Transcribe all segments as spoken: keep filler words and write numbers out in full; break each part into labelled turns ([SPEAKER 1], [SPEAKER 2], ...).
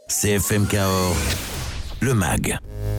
[SPEAKER 1] C F M Cahors, le mag.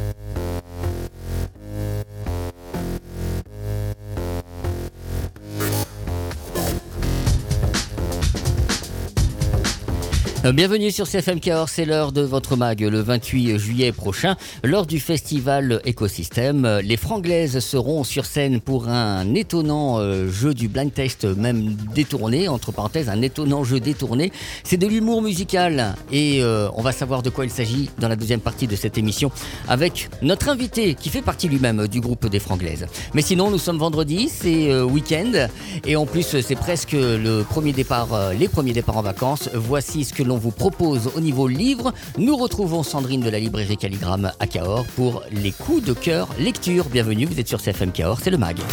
[SPEAKER 2] Bienvenue sur C F M Cahors, c'est l'heure de votre mag le vingt-huit juillet prochain. Lors du festival Écosystème, les Franglaises seront sur scène pour un étonnant jeu du blind test, même détourné, entre parenthèses, un étonnant jeu détourné. C'est de l'humour musical et euh, on va savoir de quoi il s'agit dans la deuxième partie de cette émission avec notre invité qui fait partie lui-même du groupe des Franglaises. Mais sinon, nous sommes vendredi, c'est euh, week-end et en plus c'est presque le premier départ, euh, les premiers départs en vacances. Voici ce que l'on vous propose au niveau livre. Nous retrouvons Sandrine de la librairie Calligramme à Cahors pour les coups de cœur lecture. Bienvenue, vous êtes sur C F M Cahors, c'est le mag.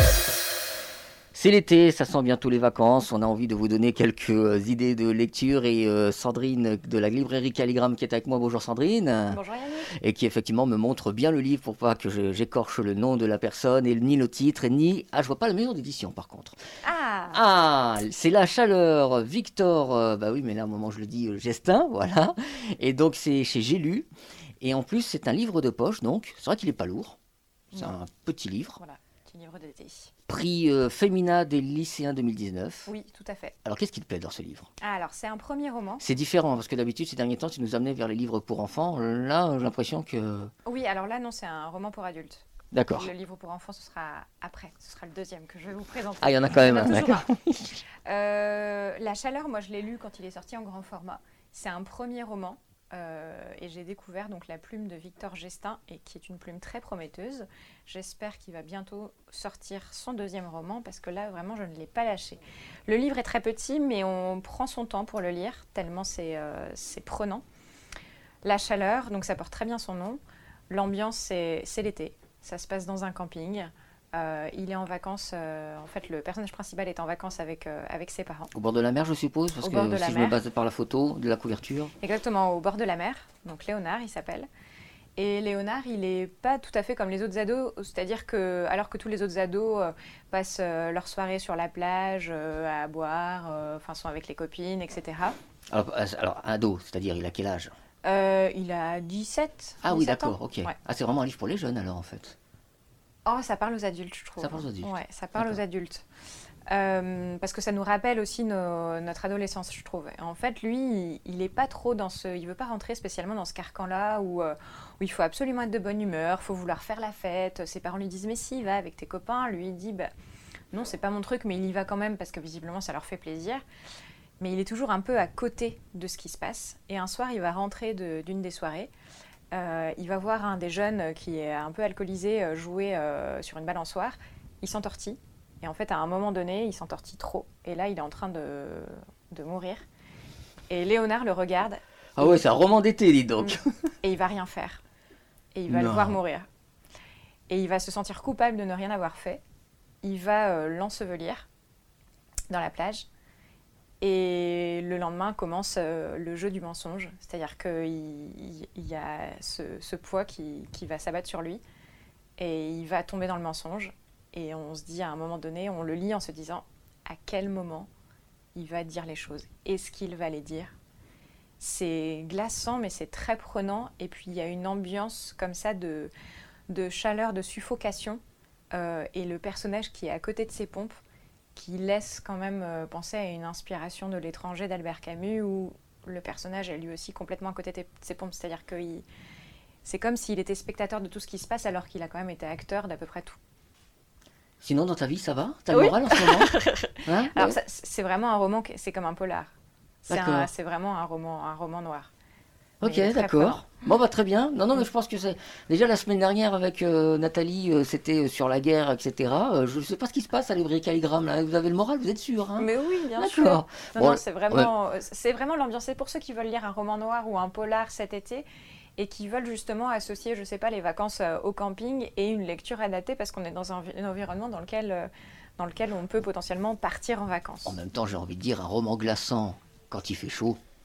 [SPEAKER 2] C'est l'été, ça sent bientôt les vacances, on a envie de vous donner quelques idées de lecture et euh, Sandrine de la librairie Calligramme qui est avec moi. Bonjour Sandrine.
[SPEAKER 3] Bonjour Yannick.
[SPEAKER 2] Et qui effectivement me montre bien le livre pour pas que je, j'écorche le nom de la personne et ni le titre ni... Ah, je vois pas la maison d'édition par contre.
[SPEAKER 3] Ah
[SPEAKER 2] Ah, c'est La Chaleur, Victor, euh, bah oui mais là à un moment je le dis, euh, Gestin, voilà. Et donc c'est chez J'ai lu et en plus c'est un livre de poche donc, c'est vrai qu'il est pas lourd, c'est
[SPEAKER 3] Non.
[SPEAKER 2] un petit livre.
[SPEAKER 3] Voilà, petit livre d'été.
[SPEAKER 2] Prix euh, Femina des lycéens deux mille dix-neuf.
[SPEAKER 3] Oui, tout à fait.
[SPEAKER 2] Alors, qu'est-ce qui te plaît dans ce livre ?
[SPEAKER 3] Ah, alors, c'est un premier roman.
[SPEAKER 2] C'est différent, parce que d'habitude, ces derniers temps, tu nous amenais vers les livres pour enfants. Là, j'ai l'impression que...
[SPEAKER 3] Oui, alors là, non, c'est un roman pour adultes.
[SPEAKER 2] D'accord.
[SPEAKER 3] Le livre pour enfants, ce sera après. Ce sera le deuxième que je vais vous présenter.
[SPEAKER 2] Ah, il y en a quand même un,
[SPEAKER 3] toujours
[SPEAKER 2] d'accord.
[SPEAKER 3] un. Euh, La Chaleur, moi, je l'ai lu quand il est sorti en grand format. C'est un premier roman. Euh, et j'ai découvert donc la plume de Victor Gestin, et qui est une plume très prometteuse. J'espère qu'il va bientôt sortir son deuxième roman parce que là vraiment je ne l'ai pas lâché. Le livre est très petit mais on prend son temps pour le lire tellement c'est, euh, c'est prenant. La Chaleur, donc ça porte très bien son nom. L'ambiance c'est, c'est l'été, ça se passe dans un camping. Euh, il est en vacances, euh, en fait le personnage principal est en vacances avec, euh, avec ses parents.
[SPEAKER 2] Au bord de la mer, je suppose, parce
[SPEAKER 3] Au
[SPEAKER 2] que
[SPEAKER 3] bord de la
[SPEAKER 2] si je
[SPEAKER 3] mer.
[SPEAKER 2] me base par la photo de la couverture.
[SPEAKER 3] Exactement, au bord de la mer, donc Léonard il s'appelle. Et Léonard, il n'est pas tout à fait comme les autres ados, c'est-à-dire que, alors que tous les autres ados euh, passent euh, leur soirée sur la plage, euh, à boire, euh, enfin sont avec les copines, et cetera.
[SPEAKER 2] Alors, euh, alors ado, c'est-à-dire, il a quel âge ?
[SPEAKER 3] Euh, il a dix-sept.
[SPEAKER 2] Ah oui,
[SPEAKER 3] dix-sept ans.
[SPEAKER 2] d'accord, ok.
[SPEAKER 3] Ouais.
[SPEAKER 2] Ah, c'est vraiment un livre pour les jeunes, alors, en fait.
[SPEAKER 3] Oh, ça parle aux adultes, je trouve.
[SPEAKER 2] Ça parle aux adultes.
[SPEAKER 3] Ouais, ça parle
[SPEAKER 2] D'accord.
[SPEAKER 3] aux adultes. Euh, parce que ça nous rappelle aussi nos- notre adolescence, je trouve. Et en fait, lui, il n'est pas trop dans ce... Il veut pas rentrer spécialement dans ce carcan-là où, euh, où il faut absolument être de bonne humeur, il faut vouloir faire la fête. Ses parents lui disent « Mais si, va avec tes copains ». Lui, il dit bah, « Non, c'est pas mon truc, mais il y va quand même parce que visiblement, ça leur fait plaisir ». Mais il est toujours un peu à côté de ce qui se passe. Et un soir, il va rentrer de- d'une des soirées. Euh, il va voir un des jeunes qui est un peu alcoolisé euh, jouer euh, sur une balançoire. Il s'entortille. Et en fait, à un moment donné, il s'entortille trop. Et là, il est en train de, de mourir. Et Léonard le regarde.
[SPEAKER 2] Ah ouais, c'est un roman d'été, dis donc.
[SPEAKER 3] Et il va rien faire. Et il va
[SPEAKER 2] Non.
[SPEAKER 3] le voir mourir. Et il va se sentir coupable de ne rien avoir fait. Il va euh, l'ensevelir dans la plage. Et le lendemain commence euh, le jeu du mensonge. C'est-à-dire qu'il il, il y a ce, ce poids qui, qui va s'abattre sur lui. Et il va tomber dans le mensonge. Et on se dit à un moment donné, on le lit en se disant à quel moment il va dire les choses. Est-ce qu'il va les dire ? C'est glaçant, mais c'est très prenant. Et puis il y a une ambiance comme ça de, de chaleur, de suffocation. Euh, et le personnage qui est à côté de ses pompes, qui laisse quand même euh, penser à une inspiration de L'étranger d'Albert Camus, où le personnage est lui aussi complètement à côté de ses pompes. C'est-à-dire que il, c'est comme s'il était spectateur de tout ce qui se passe, alors qu'il a quand même été acteur d'à peu près tout.
[SPEAKER 2] Sinon, dans ta vie, ça va ? T'as le
[SPEAKER 3] Oui.
[SPEAKER 2] moral en ce moment hein
[SPEAKER 3] Alors
[SPEAKER 2] Ouais.
[SPEAKER 3] ça, c'est vraiment un roman, qui- c'est comme un polar. C'est,
[SPEAKER 2] D'accord.
[SPEAKER 3] un, c'est vraiment un roman, un roman noir.
[SPEAKER 2] Ok,
[SPEAKER 3] Mais très
[SPEAKER 2] d'accord. Bon, bah très bien. Non, non, mais je pense que c'est... Déjà, la semaine dernière, avec euh, Nathalie, euh, c'était sur la guerre, et cetera. Euh, je ne sais pas ce qui se passe à la librairie Calligramme, là. Vous avez le moral, vous êtes sûr, hein ?
[SPEAKER 3] Mais oui, bien sûr.
[SPEAKER 2] D'accord.
[SPEAKER 3] Non,
[SPEAKER 2] Bon,
[SPEAKER 3] non, c'est vraiment, c'est vraiment l'ambiance. C'est pour ceux qui veulent lire un roman noir ou un polar cet été et qui veulent justement associer, je sais pas, les vacances euh, au camping et une lecture adaptée parce qu'on est dans un, un environnement dans lequel, euh, dans lequel on peut potentiellement partir en vacances.
[SPEAKER 2] En même temps, j'ai envie de dire, un roman glaçant, quand il fait chaud,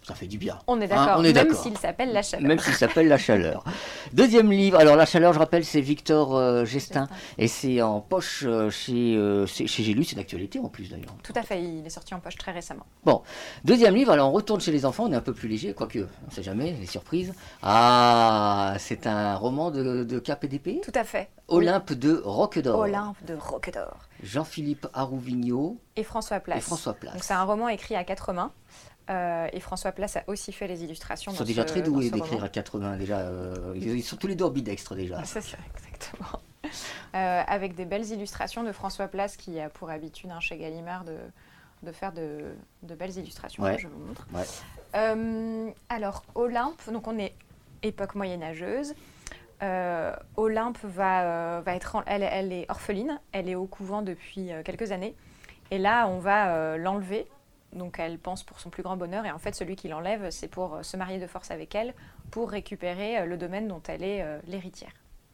[SPEAKER 4] Ça fait du bien.
[SPEAKER 3] On est
[SPEAKER 4] Hein,
[SPEAKER 3] d'accord,
[SPEAKER 4] on est
[SPEAKER 3] même
[SPEAKER 4] d'accord.
[SPEAKER 3] s'il s'appelle La Chaleur.
[SPEAKER 4] Même s'il s'appelle La Chaleur. Deuxième livre, alors La Chaleur, je rappelle, c'est Victor euh, Gestin,
[SPEAKER 3] Gestin.
[SPEAKER 4] et c'est en poche euh, chez, euh, c'est- chez J'ai lu, c'est d'actualité en plus d'ailleurs.
[SPEAKER 3] Tout à fait, il est sorti en poche très récemment.
[SPEAKER 4] Deuxième livre, alors on retourne chez les enfants, on est un peu plus léger, quoique, on ne sait jamais, les surprises. Ah, c'est un roman de, de Cap et d'épée,
[SPEAKER 3] Tout à fait.
[SPEAKER 4] Olympe de Roquedor.
[SPEAKER 3] Olympe de Roquedor.
[SPEAKER 4] Jean-Philippe Arouvignaud
[SPEAKER 3] Et François Place.
[SPEAKER 4] et François Place.
[SPEAKER 3] Donc c'est un roman écrit à quatre mains. euh, et François Place a aussi fait les illustrations.
[SPEAKER 4] Ils sont
[SPEAKER 3] dans
[SPEAKER 4] déjà
[SPEAKER 3] ce-
[SPEAKER 4] très
[SPEAKER 3] dans
[SPEAKER 4] doués
[SPEAKER 3] ce
[SPEAKER 4] d'écrire
[SPEAKER 3] roman.
[SPEAKER 4] à quatre mains, déjà. euh, ils, ils sont tous les deux ambidextres déjà.
[SPEAKER 3] C'est ça, exactement. Euh, avec des belles illustrations de François Place qui a pour habitude hein, chez Gallimard de, de faire de, de belles illustrations.
[SPEAKER 4] Ouais.
[SPEAKER 3] Je vous montre.
[SPEAKER 4] Ouais.
[SPEAKER 3] Euh, alors, Olympe, donc on est époque moyenâgeuse. Euh, Olympe va, euh, va être, en- elle, elle est orpheline, elle est au couvent depuis euh, quelques années. Et là, on va euh, l'enlever. Donc, elle pense pour son plus grand bonheur. Et en fait, celui qui l'enlève, c'est pour euh, se marier de force avec elle, pour récupérer euh, le domaine dont elle est euh, l'héritière.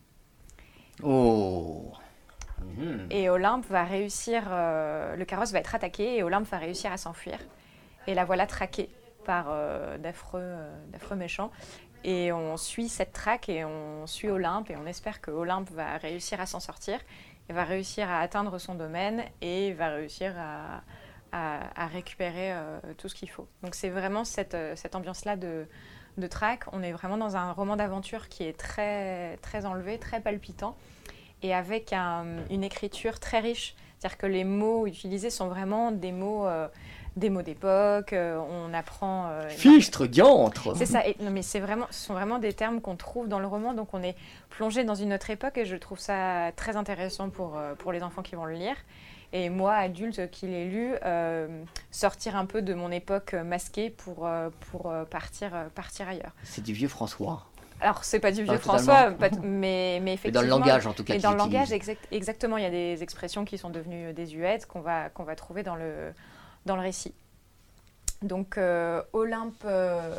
[SPEAKER 4] Oh. Mhm.
[SPEAKER 3] Et Olympe va réussir, euh, le carrosse va être attaqué et Olympe va réussir à s'enfuir. Et la voilà traquée par euh, d'affreux, euh, d'affreux méchants. Et on suit cette traque et on suit Olympe et on espère que Olympe va réussir à s'en sortir. Et va réussir à atteindre son domaine et va réussir à, à, à récupérer euh, tout ce qu'il faut. Donc c'est vraiment cette, euh, cette ambiance-là de, de traque. On est vraiment dans un roman d'aventure qui est très, très enlevé, très palpitant. Et avec un- une écriture très riche. C'est-à-dire que les mots utilisés sont vraiment des mots, euh, des mots d'époque. euh, on apprend. euh,
[SPEAKER 4] Fichtre, diantre.
[SPEAKER 3] C'est ça. Et, non, mais c'est vraiment, ce sont vraiment des termes qu'on trouve dans le roman. Donc on est plongé dans une autre époque et je trouve ça très intéressant pour, euh, pour les enfants qui vont le lire. Et moi, adulte qui l'ai lu, euh, sortir un peu de mon époque masquée pour, euh, pour euh, partir, euh, partir ailleurs.
[SPEAKER 4] C'est du vieux François.
[SPEAKER 3] Alors, c'est pas du vieux
[SPEAKER 4] Pas
[SPEAKER 3] François,
[SPEAKER 4] totalement.
[SPEAKER 3] pas t- mais, mais
[SPEAKER 4] Mais
[SPEAKER 3] effectivement.
[SPEAKER 4] dans le langage, en tout cas.
[SPEAKER 3] Et
[SPEAKER 4] qu'il
[SPEAKER 3] dans le langage,
[SPEAKER 4] utilise.
[SPEAKER 3] exact- exactement, il y a des expressions qui sont devenues désuètes qu'on va, qu'on va trouver dans le, dans le récit. Donc, euh, Olympe, euh,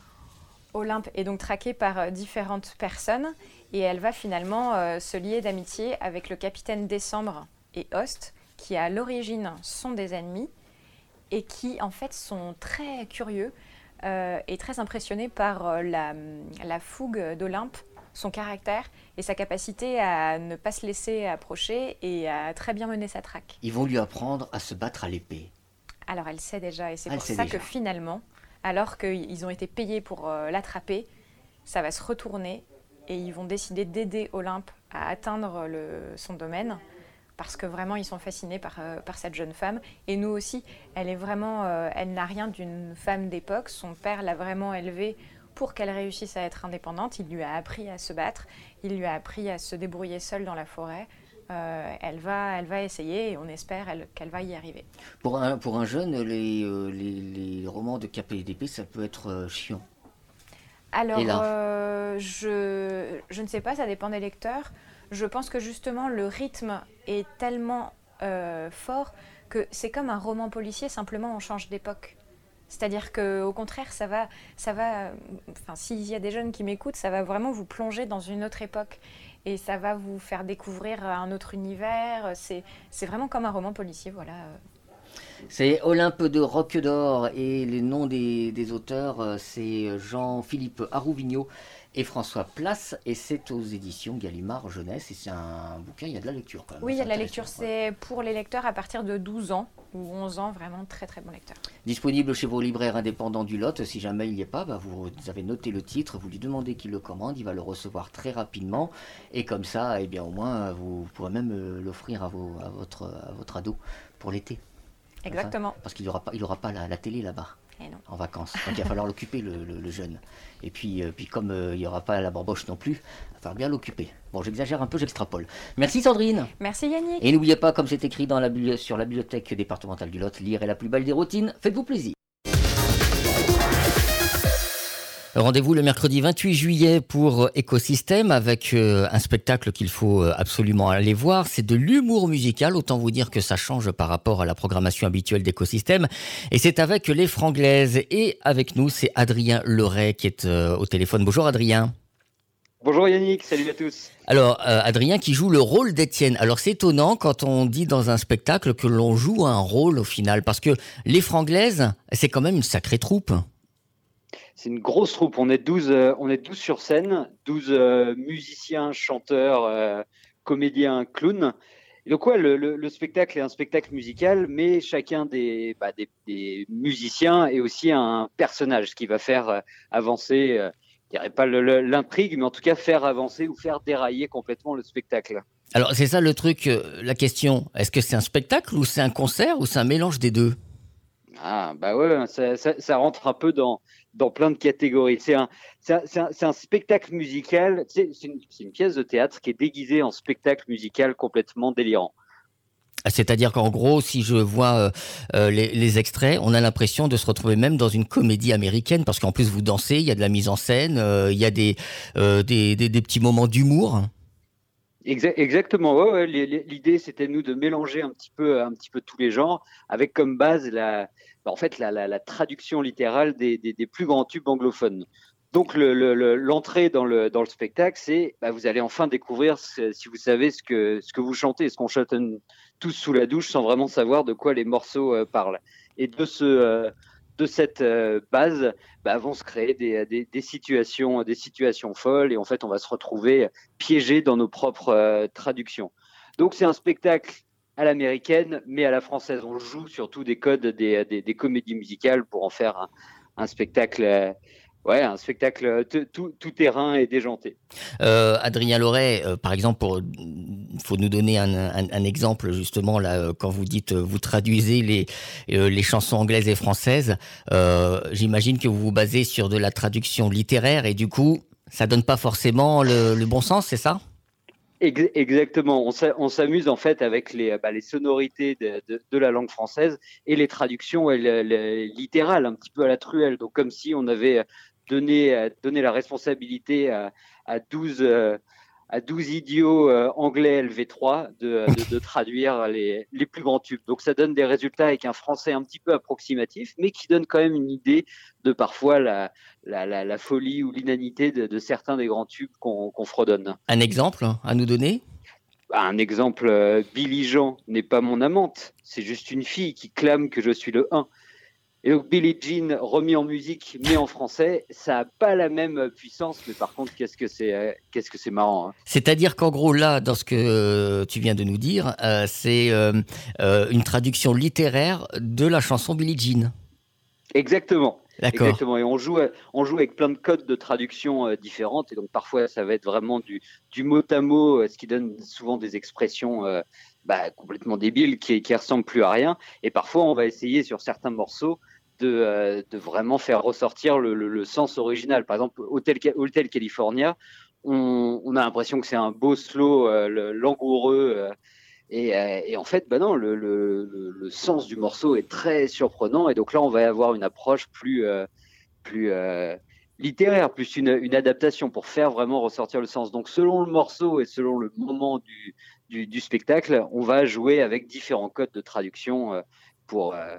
[SPEAKER 3] Olympe est donc traquée par euh, différentes personnes et elle va finalement euh, se lier d'amitié avec le capitaine Décembre et Host, qui à l'origine sont des ennemis et qui en fait sont très curieux euh, et très impressionnés par euh, la, la fougue d'Olympe, son caractère et sa capacité à ne pas se laisser approcher et à très bien mener sa traque.
[SPEAKER 4] Ils vont lui apprendre à se battre à l'épée.
[SPEAKER 3] Alors elle sait déjà et c'est
[SPEAKER 4] Elle
[SPEAKER 3] pour
[SPEAKER 4] sait
[SPEAKER 3] ça
[SPEAKER 4] déjà.
[SPEAKER 3] que finalement, alors qu'ils ont été payés pour euh, l'attraper, ça va se retourner et ils vont décider d'aider Olympe à atteindre le, son domaine parce que vraiment ils sont fascinés par, euh, par cette jeune femme. Et nous aussi, elle est vraiment, euh, elle n'a rien d'une femme d'époque. Son père l'a vraiment élevée pour qu'elle réussisse à être indépendante. Il lui a appris à se battre, il lui a appris à se débrouiller seule dans la forêt. Euh, elle, va, elle va essayer et on espère elle, qu'elle va y arriver.
[SPEAKER 4] Pour un, pour un jeune, les, euh, les, les romans de Cap et d'épée, ça peut être euh, chiant.
[SPEAKER 3] Alors,
[SPEAKER 4] Et là
[SPEAKER 3] euh, je, je ne sais pas, ça dépend des lecteurs. Je pense que justement, le rythme est tellement euh, fort que c'est comme un roman policier, simplement on change d'époque. C'est-à-dire qu'au contraire, ça va, ça va, enfin, s'il y a des jeunes qui m'écoutent, ça va vraiment vous plonger dans une autre époque. Et ça va vous faire découvrir un autre univers. C'est, c'est vraiment comme un roman policier, voilà.
[SPEAKER 4] C'est Olympe de Roquedor et les noms des, des auteurs, euh, c'est Jean-Philippe Arouvignaud et François Place et c'est aux éditions Gallimard Jeunesse et c'est un bouquin, il y a de la lecture quand même.
[SPEAKER 3] Oui, il y a de la
[SPEAKER 4] C'est
[SPEAKER 3] lecture.
[SPEAKER 4] intéressant, ouais.
[SPEAKER 3] C'est pour les lecteurs à partir de douze ans ou onze ans, vraiment très très bon lecteur.
[SPEAKER 4] Disponible chez vos libraires indépendants du Lot, si jamais il n'y est pas, bah, vous avez noté le titre, vous lui demandez qu'il le commande, il va le recevoir très rapidement et comme ça, eh bien, au moins vous pourrez même euh, l'offrir à, vos, à, votre, à votre ado pour l'été.
[SPEAKER 3] Exactement.
[SPEAKER 4] Parce qu'il n'aura pas, il aura pas la, la télé là-bas.
[SPEAKER 3] Et non.
[SPEAKER 4] En vacances. Donc il va falloir l'occuper, le, le- le jeune. Et puis, euh, puis comme euh, il n'y aura pas la borboche non plus, il va falloir bien l'occuper. Bon, j'exagère un peu, j'extrapole. Merci Sandrine.
[SPEAKER 3] Merci Yannick.
[SPEAKER 4] Et n'oubliez pas, comme c'est écrit dans la, bibli- sur la bibliothèque départementale du Lot, lire est la plus belle des routines. Faites-vous plaisir.
[SPEAKER 2] Rendez-vous le mercredi vingt-huit juillet pour Écosystème avec euh, un spectacle qu'il faut euh, absolument aller voir. C'est de l'humour musical, autant vous dire que ça change par rapport à la programmation habituelle d'Écosystème. Et c'est avec les Franglaises. Et avec nous, c'est Adrien Leray qui est euh, au téléphone. Bonjour Adrien.
[SPEAKER 5] Bonjour Yannick, salut à tous.
[SPEAKER 2] Alors, euh, Adrien qui joue le rôle d'Étienne. Alors, c'est étonnant quand on dit dans un spectacle que l'on joue un rôle au final, parce que les Franglaises, c'est quand même une sacrée troupe.
[SPEAKER 5] c'est une grosse troupe. On est douze, euh, on est douze sur scène, douze euh, musiciens, chanteurs, euh, comédiens, clowns. Et donc ouais, le, le, le spectacle est un spectacle musical, mais chacun des, bah, des, des musiciens est aussi un personnage qui va faire euh, avancer, euh, je dirais pas le, le, l'intrigue, mais en tout cas faire avancer ou faire dérailler complètement le spectacle.
[SPEAKER 2] Alors c'est ça le truc, euh, la question. Est-ce que c'est un spectacle ou c'est un concert ou c'est un mélange des deux?
[SPEAKER 5] Ah bah ouais, ça, ça, ça rentre un peu dans, dans plein de catégories. C'est un, c'est un, c'est un, c'est un spectacle musical, c'est, c'est, une, c'est une pièce de théâtre qui est déguisée en spectacle musical complètement délirant.
[SPEAKER 2] C'est-à-dire qu'en gros, si je vois euh, euh, les, les extraits, on a l'impression de se retrouver même dans une comédie américaine, parce qu'en plus vous dansez, il y a de la mise en scène, euh, il y a des, euh, des, des, des petits moments d'humour.
[SPEAKER 5] Exa- Exactement. Ouais, ouais, les- les- l'idée c'était nous de mélanger un petit peu, un petit peu tous les genres, avec comme base la, bah, en fait la, la, la traduction littérale des, des, des plus grands tubes anglophones. Donc le, le, le- l'entrée dans le, dans le spectacle, c'est bah, vous allez enfin découvrir ce- si vous savez ce que, ce que vous chantez, ce qu'on chante tous sous la douche sans vraiment savoir de quoi les morceaux euh, parlent. Et de ce euh, de cette euh, base bah, vont se créer des, des, des situations, des situations folles, et en fait on va se retrouver piégé dans nos propres euh, traductions. Donc c'est un spectacle à l'américaine, mais à la française. On joue surtout des codes des, des, des comédies musicales pour en faire un, un spectacle, euh, ouais, un spectacle t- tout, tout terrain et déjanté.
[SPEAKER 2] Euh, Adrien Loret, euh, par exemple, pour, faut nous donner un, un, un exemple justement là, euh, quand vous dites, euh, vous traduisez les, euh, les chansons anglaises et françaises. Euh, j'imagine que vous vous basez sur de la traduction littéraire et du coup, ça donne pas forcément le, le bon sens, c'est ça?
[SPEAKER 5] Ex- Exactement. On s'a- on s'amuse en fait avec les, bah, les sonorités de, de, de la langue française et les traductions et le- le- littérales, un petit peu à la truelle. Donc comme si on avait donné, euh, donné la responsabilité à, à douze, euh, à douze idiots euh, anglais L V trois de, de, de traduire les, les plus grands tubes. Donc ça donne des résultats avec un français un petit peu approximatif, mais qui donne quand même une idée de parfois la, la, la, la folie ou l'inanité de, de certains des grands tubes qu'on qu'on fredonne.
[SPEAKER 2] Un exemple à nous donner?
[SPEAKER 5] Un exemple, euh, Billy Jean n'est pas mon amante, c'est juste une fille qui clame que je suis le un. Et donc Billie Jean remis en musique mais en français, ça n'a pas la même puissance, mais par contre qu'est-ce que c'est, euh, qu'est-ce que c'est marrant, hein.
[SPEAKER 2] C'est-à-dire qu'en gros, là, dans ce que euh, tu viens de nous dire, euh, c'est euh, euh, une traduction littéraire de la chanson Billie Jean.
[SPEAKER 5] Exactement.
[SPEAKER 2] D'accord.
[SPEAKER 5] Exactement. Et on joue, on joue avec plein de codes de traduction euh, différentes. Et donc parfois ça va être vraiment du, du mot à mot, euh, ce qui donne souvent des expressions euh, bah, complètement débiles qui, qui ressemblent plus à rien. Et parfois on va essayer sur certains morceaux de, euh, de vraiment faire ressortir le, le, le sens original. Par exemple, Hotel, Hotel California, on, on a l'impression que c'est un beau slow euh, le, langoureux. Euh, et, euh, et en fait, bah non, le, le, le, le sens du morceau est très surprenant. Et donc là, on va avoir une approche plus, euh, plus euh, littéraire, plus une, une adaptation pour faire vraiment ressortir le sens. Donc selon le morceau et selon le moment du, du, du spectacle, on va jouer avec différents codes de traduction euh, pour, euh,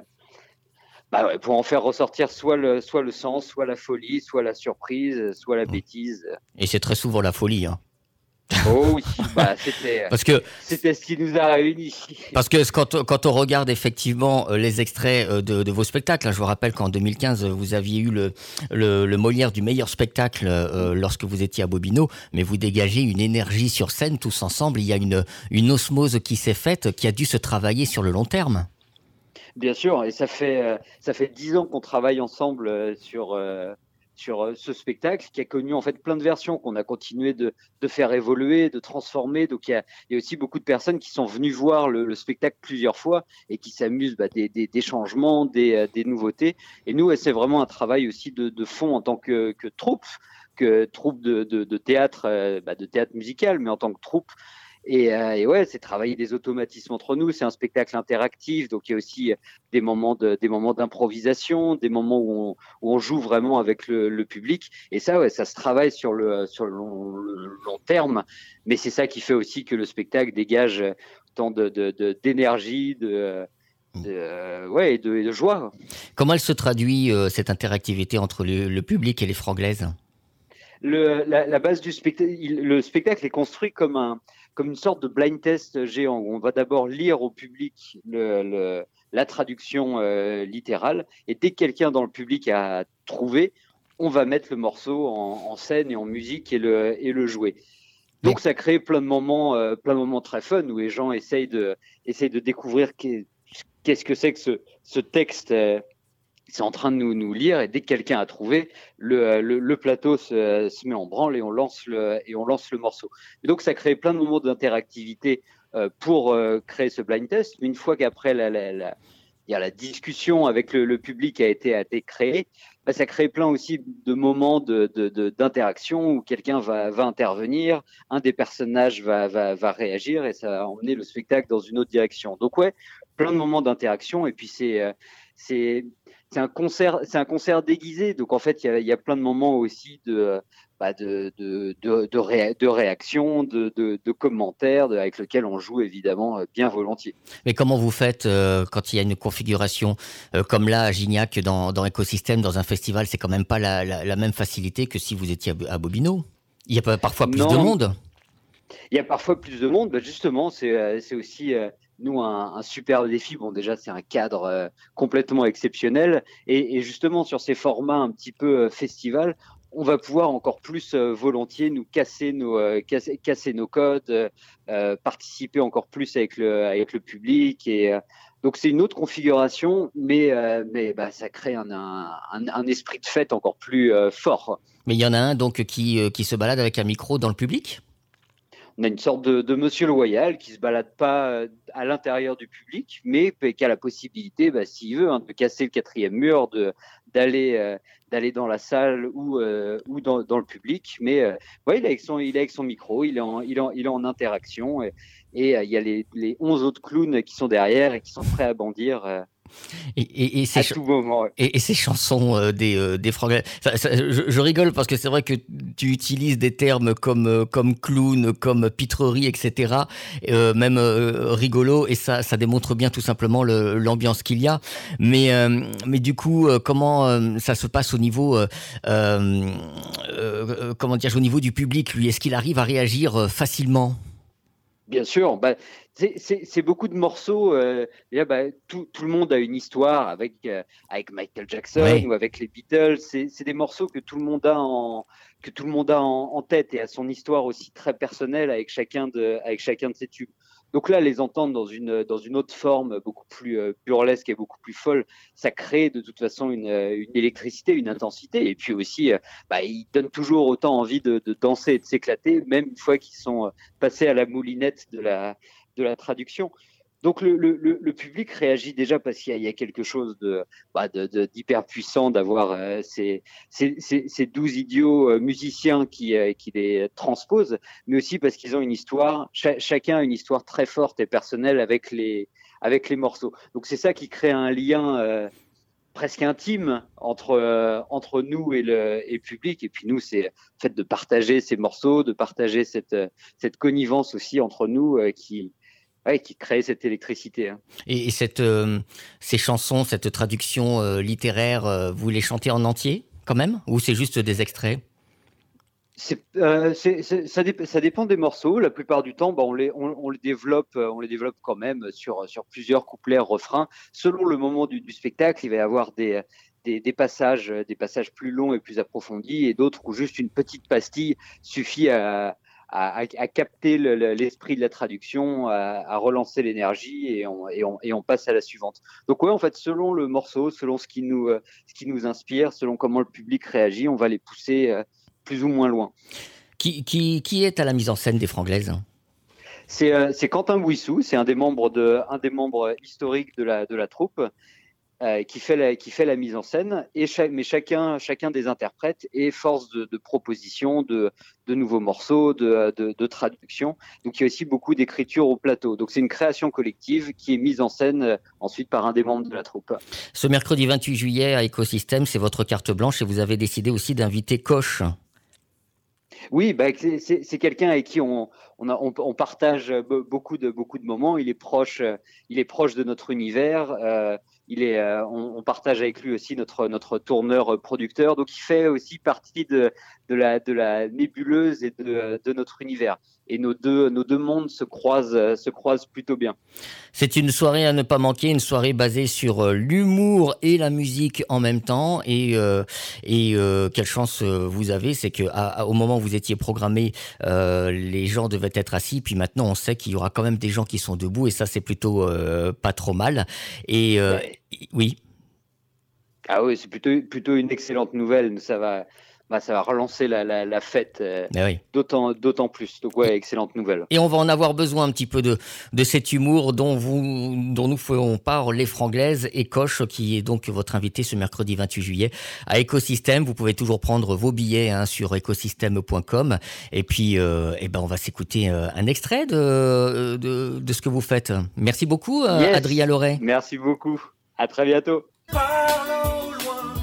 [SPEAKER 5] bah ouais, pour en faire ressortir soit le, soit le sens, soit la folie, soit la surprise, soit la bêtise.
[SPEAKER 2] Et c'est très souvent la folie, hein.
[SPEAKER 5] Oh oui, bah, c'était,
[SPEAKER 2] Parce que
[SPEAKER 5] c'était ce qui nous a réunis.
[SPEAKER 2] Parce que quand, quand on regarde effectivement euh, les extraits euh, de, de vos spectacles, hein, je vous rappelle qu'en deux mille quinze, vous aviez eu le, le, le Molière du meilleur spectacle euh, lorsque vous étiez à Bobino, mais vous dégagez une énergie sur scène tous ensemble. Il y a une, une osmose qui s'est faite, qui a dû se travailler sur le long terme.
[SPEAKER 5] Bien sûr, et ça fait euh, ça fait dix ans qu'on travaille ensemble euh, sur euh, sur euh, ce spectacle qui a connu en fait plein de versions qu'on a continué de de faire évoluer, de transformer. Donc il y a, il y a aussi beaucoup de personnes qui sont venues voir le, le spectacle plusieurs fois et qui s'amusent bah, des, des, des changements, des, euh, des nouveautés. Et nous, c'est vraiment un travail aussi de, de fond en tant que, que troupe, que troupe de, de, de théâtre, euh, bah, de théâtre musical, mais en tant que troupe. Et, euh, et ouais, c'est travailler des automatismes entre nous. C'est un spectacle interactif, donc il y a aussi des moments de, des moments d'improvisation, des moments où on, où on joue vraiment avec le, le public. Et ça, ouais, ça se travaille sur le sur le long, le long terme. Mais c'est ça qui fait aussi que le spectacle dégage tant de, de, de d'énergie, de de, euh, ouais, et de, et de joie.
[SPEAKER 2] Comment elle se traduit, euh, cette interactivité entre le, le public et les Franglaises?
[SPEAKER 5] Le, la, la base du spectacle, le spectacle est construit comme un, comme une sorte de blind test géant où on va d'abord lire au public le, le, la traduction euh, littérale et dès que quelqu'un dans le public a trouvé, on va mettre le morceau en, en scène et en musique et le, et le jouer. Donc, ça crée plein de moments, euh, plein de moments très fun où les gens essayent de, essayent de découvrir qu'est-ce que c'est que ce, ce texte. Euh, c'est en train de nous, nous lire, et dès que quelqu'un a trouvé, le, le, le plateau se, se met en branle et on lance le, et on lance le morceau. Et donc, ça crée plein de moments d'interactivité euh, pour euh, créer ce blind test. Une fois qu'après la, la, la, il y a la discussion avec le, le public a été, a été créée, bah, ça crée plein aussi de moments de, de, de, d'interaction où quelqu'un va, va intervenir, un des personnages va, va, va réagir et ça va emmener le spectacle dans une autre direction. Donc ouais, plein de moments d'interaction et puis c'est, euh, c'est, c'est un concert, c'est un concert déguisé. Donc en fait, il y a, il y a plein de moments aussi de, bah, de, de, de, de, ré, de réactions, de, de, de commentaires de, avec lesquels on joue évidemment bien volontiers.
[SPEAKER 2] Mais comment vous faites euh, quand il y a une configuration euh, comme là à Gignac dans, dans Écosystème, dans un festival, c'est quand même pas la, la, la même facilité que si vous étiez à Bobino. Il y a parfois plus
[SPEAKER 5] non,
[SPEAKER 2] de monde.
[SPEAKER 5] Il y a parfois plus de monde. Bah justement, c'est, c'est aussi euh, nous un, un super défi. Bon, déjà, c'est un cadre euh, complètement exceptionnel. Et, et justement, sur ces formats un petit peu euh, festival, on va pouvoir encore plus euh, volontiers nous casser nos, euh, casser, casser nos codes, euh, participer encore plus avec le, avec le public. Et, euh, donc, c'est une autre configuration, mais, euh, mais bah, ça crée un, un, un esprit de fête encore plus euh, fort.
[SPEAKER 2] Mais il y en a un donc qui, euh, qui se balade avec un micro dans le public ?
[SPEAKER 5] On a une sorte de, de monsieur loyal qui se balade pas à l'intérieur du public, mais qui a la possibilité, bah, s'il veut, hein, de casser le quatrième mur, de, d'aller, euh, d'aller dans la salle ou, euh, ou dans, dans le public. Mais euh, ouais, il est avec son, il est avec son micro, il est en, il est en, il est en interaction. Et, et euh, il y a les, les onze autres clowns qui sont derrière et qui sont prêts à bondir. Euh,
[SPEAKER 2] Et, et, et, ces
[SPEAKER 5] à
[SPEAKER 2] ch-
[SPEAKER 5] tout moment. Ouais.
[SPEAKER 2] et, et ces chansons euh, des, euh, des Franglais, ça, ça, je, je rigole parce que c'est vrai que tu utilises des termes comme, euh, comme clown, comme pitrerie, et cetera, euh, même euh, rigolo, et ça, ça démontre bien tout simplement le, l'ambiance qu'il y a. Mais, euh, mais du coup, euh, comment euh, ça se passe au niveau, euh, euh, euh, comment dire, au niveau du public, lui? Est-ce qu'il arrive à réagir euh, facilement?
[SPEAKER 5] Bien sûr, bah, c'est, c'est, c'est beaucoup de morceaux. Euh, déjà, bah, tout, tout le monde a une histoire avec, euh, avec Michael Jackson
[SPEAKER 2] Ouais.
[SPEAKER 5] ou avec les Beatles. C'est, c'est des morceaux que tout le monde a en, que tout le monde a en, en tête et a son histoire aussi très personnelle avec chacun de, avec chacun de ses tubes. Donc là, les entendre dans une, dans une autre forme beaucoup plus euh, burlesque et beaucoup plus folle, ça crée de toute façon une, une électricité, une intensité. Et puis aussi, euh, bah, ils donnent toujours autant envie de, de danser et de s'éclater, même une fois qu'ils sont passés à la moulinette de la, de la traduction. Donc le, le, le public réagit déjà parce qu'il y a, il y a quelque chose de, bah de, de, d'hyper puissant d'avoir euh, ces, ces, ces, ces douze idiots euh, musiciens qui, euh, qui les transposent, mais aussi parce qu'ils ont une histoire, ch- chacun a une histoire très forte et personnelle avec les, avec les morceaux. Donc c'est ça qui crée un lien euh, presque intime entre, euh, entre nous et le, et le public. Et puis nous, c'est le fait de partager ces morceaux, de partager cette, cette connivence aussi entre nous euh, qui... Ouais, qui crée cette électricité. Hein.
[SPEAKER 2] Et, et cette, euh, ces chansons, cette traduction euh, littéraire, euh, vous les chantez en entier quand même? Ou c'est juste des extraits?
[SPEAKER 5] c'est, euh, c'est, c'est, ça, dé- ça dépend des morceaux. La plupart du temps, bah, on, les, on, on les développe, on les développe quand même sur, sur plusieurs couplets, refrains. Selon le moment du, du spectacle, il va y avoir des, des, des, passages, des passages plus longs et plus approfondis et d'autres où juste une petite pastille suffit à... À, à capter le, le, l'esprit de la traduction, à, à relancer l'énergie et on, et, on, et on passe à la suivante. Donc ouais, en fait, selon le morceau, selon ce qui nous, euh, ce qui nous inspire, selon comment le public réagit, on va les pousser euh, plus ou moins loin.
[SPEAKER 2] Qui, qui, qui est à la mise en scène des Franglaises?
[SPEAKER 5] C'est, euh, c'est Quentin Bouissou, c'est un des membres, de, un des membres historiques de la, de la troupe. Euh, qui, fait la, qui fait la mise en scène, et chaque, mais chacun, chacun des interprètes est force de, de proposition, de, de nouveaux morceaux, de, de, de traduction. Donc il y a aussi beaucoup d'écriture au plateau. Donc c'est une création collective qui est mise en scène euh, ensuite par un des membres de la troupe.
[SPEAKER 2] Ce mercredi vingt-huit juillet à Écosystème, c'est votre carte blanche et vous avez décidé aussi d'inviter Coche.
[SPEAKER 5] Oui, bah, c'est, c'est, c'est quelqu'un avec qui on, on, a, on, on partage beaucoup de, beaucoup de moments. Il est proche, il est proche de notre univers. Euh, il est, euh, on, on partage avec lui aussi notre, notre tourneur producteur. Donc, il fait aussi partie de, de, la, de la nébuleuse et de, de notre univers. Et nos deux, nos deux mondes se croisent, se croisent plutôt bien.
[SPEAKER 2] C'est une soirée à ne pas manquer, une soirée basée sur l'humour et la musique en même temps. Et, euh, et euh, quelle chance vous avez, c'est qu'au moment où vous étiez programmé, euh, les gens devaient être assis. Puis maintenant, on sait qu'il y aura quand même des gens qui sont debout. Et ça, c'est plutôt euh, pas trop mal. Et euh, ouais. oui.
[SPEAKER 5] Ah oui, c'est plutôt, plutôt une excellente nouvelle. Ça va... Bah, ça va relancer la, la, la fête euh, oui. d'autant, d'autant plus. Donc, ouais, excellente nouvelle.
[SPEAKER 2] Et on va en avoir besoin un petit peu de, de cet humour dont, vous, dont nous ferons part, les Franglaises et Coche, qui est donc votre invité ce mercredi vingt-huit juillet à Écosystème. Vous pouvez toujours prendre vos billets hein, sur écosystème point com. Et puis, euh, eh ben, on va s'écouter euh, un extrait de, de, de ce que vous faites. Merci beaucoup, euh, yes. Adrien Loret.
[SPEAKER 5] Merci beaucoup. À très bientôt.
[SPEAKER 6] Parle au loin.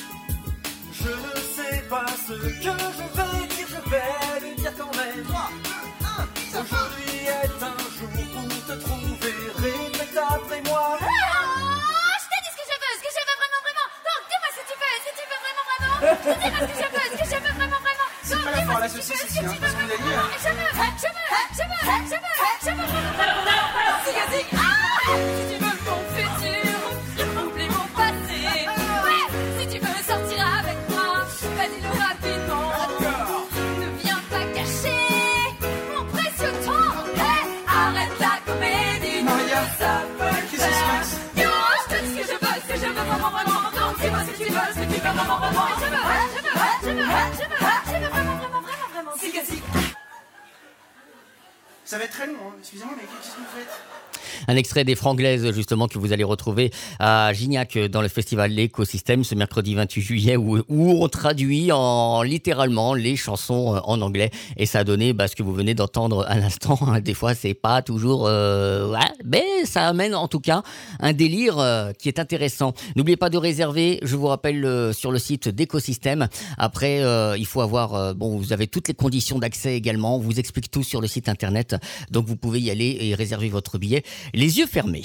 [SPEAKER 6] Je ne sais pas ce que je vais dire, je vais le dire quand même. trois, deux, un, aujourd'hui est un jour pour te trouver, répète après moi.
[SPEAKER 7] Oh, je te dis ce que je veux, ce que je veux vraiment, vraiment. Donc dis-moi si tu veux, si tu veux vraiment, vraiment. Je te dis ce que je veux, ce que je veux vraiment, vraiment.
[SPEAKER 6] C'est pas la fois la saucisse ici, hein, parce que vous l'avez dit.
[SPEAKER 7] Je veux, je veux, je veux, je veux, je veux vraiment. Si, si, ah, si tu veux mon futur, oublie mon passé. Ouais, si tu veux sortir avec moi, vas-y le rapidement. Ne viens pas cacher mon précieux temps. Hey, arrête la comédie,
[SPEAKER 6] Maria,
[SPEAKER 7] ça peut le
[SPEAKER 6] qu'est-ce qui se
[SPEAKER 7] faire.
[SPEAKER 6] passe?
[SPEAKER 7] Yo, je te dis ce que je veux, ce que je veux vraiment, vraiment. Donc dis-moi si tu veux, ce que tu veux vraiment, vraiment. Je veux, je veux, je veux, je veux, je veux vraiment, vraiment, vraiment, vraiment. Si, si.
[SPEAKER 6] Ça va être très long, hein. Excusez-moi, mais qu'est-ce que vous faites?
[SPEAKER 2] Un extrait des Franglaises, justement, que vous allez retrouver à Gignac dans le festival L'Écosystème ce mercredi vingt-huit juillet où, où on traduit en, littéralement les chansons en anglais. Et ça a donné bah, ce que vous venez d'entendre à l'instant. Des fois, c'est pas toujours... Euh, ouais, mais ça amène en tout cas un délire euh, qui est intéressant. N'oubliez pas de réserver, je vous rappelle, euh, sur le site d'Écosystème. Après, euh, il faut avoir... Euh, bon, vous avez toutes les conditions d'accès également. On vous explique tout sur le site internet. Donc, vous pouvez y aller et réserver votre billet. Les yeux fermés.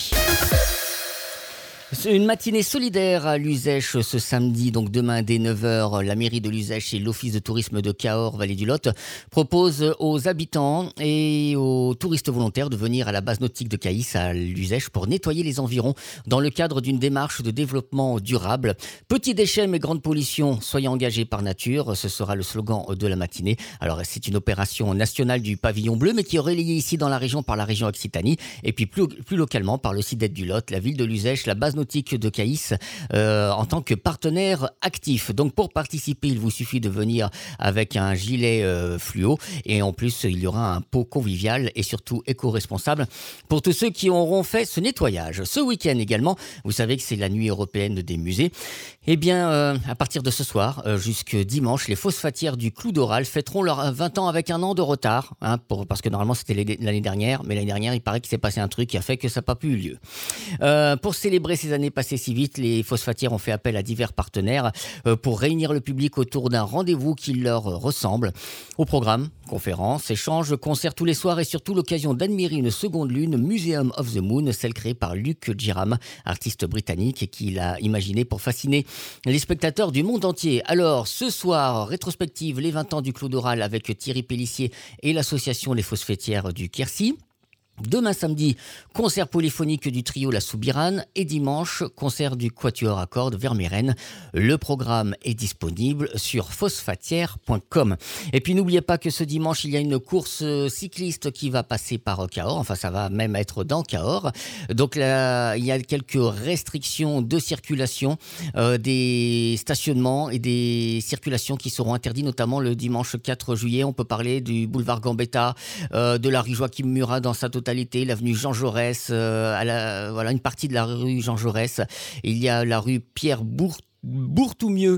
[SPEAKER 2] Une matinée solidaire à Luzèche ce samedi, donc demain dès neuf heures. La mairie de Luzèche et l'office de tourisme de Cahors, Vallée du Lot, proposent aux habitants et aux touristes volontaires de venir à la base nautique de Caïs à Luzèche pour nettoyer les environs dans le cadre d'une démarche de développement durable. Petits déchets mais grande pollution, soyez engagés par nature, ce sera le slogan de la matinée. Alors c'est une opération nationale du pavillon bleu mais qui est relayée ici dans la région par la région Occitanie et puis plus, plus localement par le Cidet du Lot, la ville de Luzèche, la base nautique de Caïs euh, en tant que partenaire actif. Donc pour participer, il vous suffit de venir avec un gilet euh, fluo et en plus il y aura un pot convivial et surtout éco-responsable pour tous ceux qui auront fait ce nettoyage. Ce week-end également, vous savez que c'est la nuit européenne des musées. Eh bien, euh, à partir de ce soir euh, jusque dimanche, les phosphatières du Clou d'Oral fêteront leurs vingt ans avec un an de retard, hein, pour, parce que normalement c'était l'année dernière, mais l'année dernière il paraît qu'il s'est passé un truc qui a fait que ça n'a pas pu eu lieu. Euh, pour célébrer ces années passées si vite, les phosphatières ont fait appel à divers partenaires euh, pour réunir le public autour d'un rendez-vous qui leur ressemble. Au programme, conférences, échanges, concerts tous les soirs et surtout l'occasion d'admirer une seconde lune, Museum of the Moon, celle créée par Luc Giram, artiste britannique qui l'a imaginée pour fasciner les spectateurs du monde entier. Alors, ce soir, rétrospective les vingt ans du Clou d'Oral avec Thierry Pellissier et l'association Les Phosphétières du Quercy. Demain samedi, concert polyphonique du trio La Soubirane et dimanche, concert du quatuor à cordes Vermeeren. Le programme est disponible sur phosphatière point com. Et puis n'oubliez pas que ce dimanche, il y a une course cycliste qui va passer par Cahors, enfin ça va même être dans Cahors. Donc là, il y a quelques restrictions de circulation, euh, des stationnements et des circulations qui seront interdits, notamment le dimanche quatre juillet. On peut parler du boulevard Gambetta, euh, de la rue Joachim Murat dans sa totalité, l'avenue Jean Jaurès, euh, à la, voilà, une partie de la rue Jean Jaurès. Il y a la rue Pierre Bourg Bourtoumieux,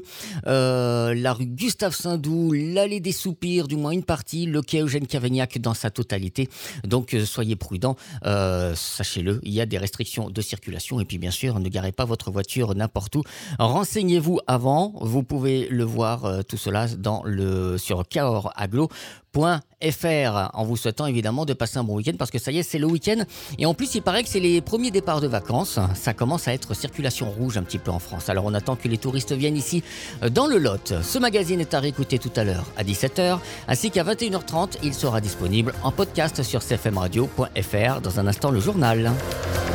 [SPEAKER 2] euh, la rue Gustave Saint-Doux, l'allée des Soupirs, du moins une partie, le quai Eugène Cavagnac dans sa totalité. Donc euh, soyez prudents, euh, sachez-le, il y a des restrictions de circulation et puis bien sûr ne garez pas votre voiture n'importe où. Renseignez-vous avant, vous pouvez le voir euh, tout cela dans le sur cahors aglo point F R, en vous souhaitant évidemment de passer un bon week-end parce que ça y est, c'est le week-end. Et en plus, il paraît que c'est les premiers départs de vacances. Ça commence à être circulation rouge un petit peu en France. Alors on attend que les touristes viennent ici dans le Lot. Ce magazine est à réécouter tout à l'heure à dix-sept heures ainsi qu'à vingt et une heures trente. Il sera disponible en podcast sur c f m radio point f r. Dans un instant, le journal.